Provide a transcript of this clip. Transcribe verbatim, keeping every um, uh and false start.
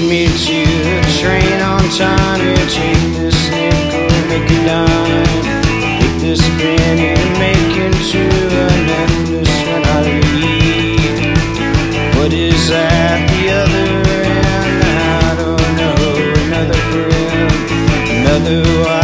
me to the train on time. You take this nickel, make a dime. Take this penny and make into a necklace when I leave. What is at the other end? I don't know. Another friend, another wife.